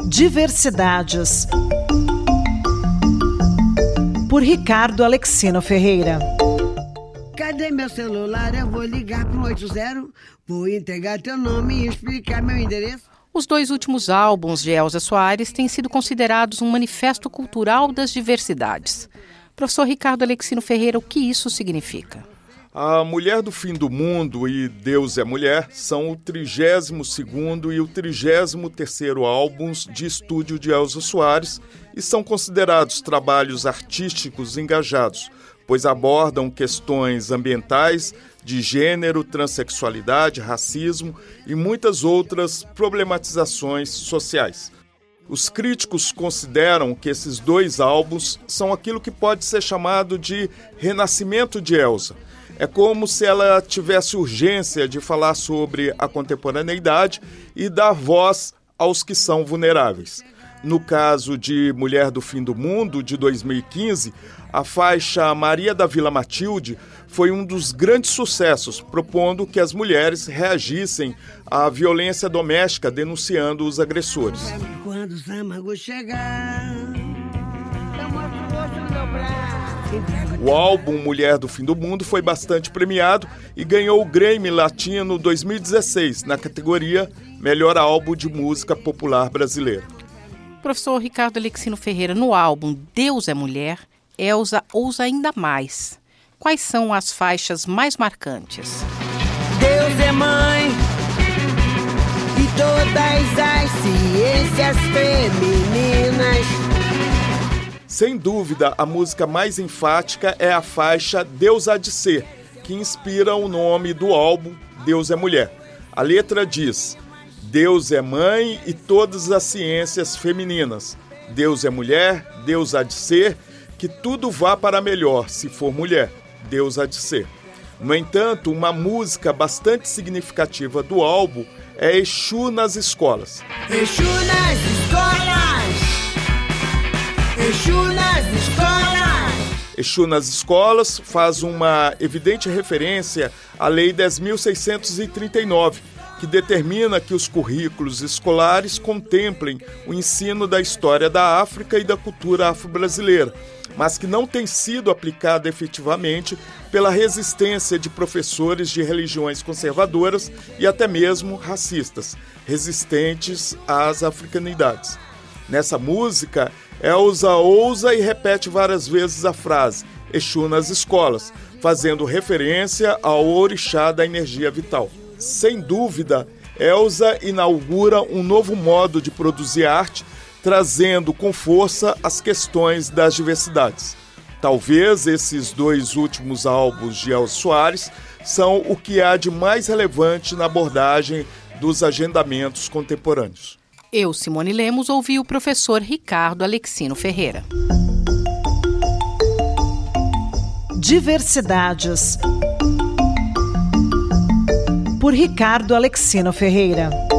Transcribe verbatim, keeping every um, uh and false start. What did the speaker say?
Diversidades, por Ricardo Alexino Ferreira. Cadê meu celular? Eu vou ligar para um oito zero, vou entregar teu nome e explicar meu endereço. Os dois últimos álbuns de Elza Soares têm sido considerados um manifesto cultural das diversidades. Professor Ricardo Alexino Ferreira, o que isso significa? A Mulher do Fim do Mundo e Deus é Mulher são o trigésimo segundo e o trigésimo terceiro álbuns de estúdio de Elza Soares e são considerados trabalhos artísticos engajados, pois abordam questões ambientais, de gênero, transexualidade, racismo e muitas outras problematizações sociais. Os críticos consideram que esses dois álbuns são aquilo que pode ser chamado de renascimento de Elza. É como se ela tivesse urgência de falar sobre a contemporaneidade e dar voz aos que são vulneráveis. No caso de Mulher do Fim do Mundo, de dois mil e quinze, a faixa Maria da Vila Matilde foi um dos grandes sucessos, propondo que as mulheres reagissem à violência doméstica, denunciando os agressores. Quando os amagos chegar, eu mostro o rosto do meu braço. O álbum Mulher do Fim do Mundo foi bastante premiado e ganhou o Grammy Latino dois mil e dezesseis, na categoria Melhor Álbum de Música Popular Brasileira. Professor Ricardo Alexino Ferreira, no álbum Deus é Mulher, Elza ousa ainda mais. Quais são as faixas mais marcantes? Deus é mãe de todas as ciências femininas. Sem dúvida, a música mais enfática é a faixa Deus há de ser, que inspira o nome do álbum Deus é Mulher. A letra diz: Deus é mãe e todas as ciências femininas. Deus é mulher, Deus há de ser, que tudo vá para melhor se for mulher. Deus há de ser. No entanto, uma música bastante significativa do álbum é Exu nas Escolas. Exu nas escolas! Exu nas escolas! Exu nas Escolas faz uma evidente referência à Lei dez mil seiscentos e trinta e nove, que determina que os currículos escolares contemplem o ensino da história da África e da cultura afro-brasileira, mas que não tem sido aplicada efetivamente pela resistência de professores de religiões conservadoras e até mesmo racistas, resistentes às africanidades. Nessa música, Elza ousa e repete várias vezes a frase Exu nas Escolas, fazendo referência ao orixá da energia vital. Sem dúvida, Elza inaugura um novo modo de produzir arte, trazendo com força as questões das diversidades. Talvez esses dois últimos álbuns de Elza Soares são o que há de mais relevante na abordagem dos agendamentos contemporâneos. Eu, Simone Lemos, ouvi o professor Ricardo Alexino Ferreira. Diversidades, por Ricardo Alexino Ferreira.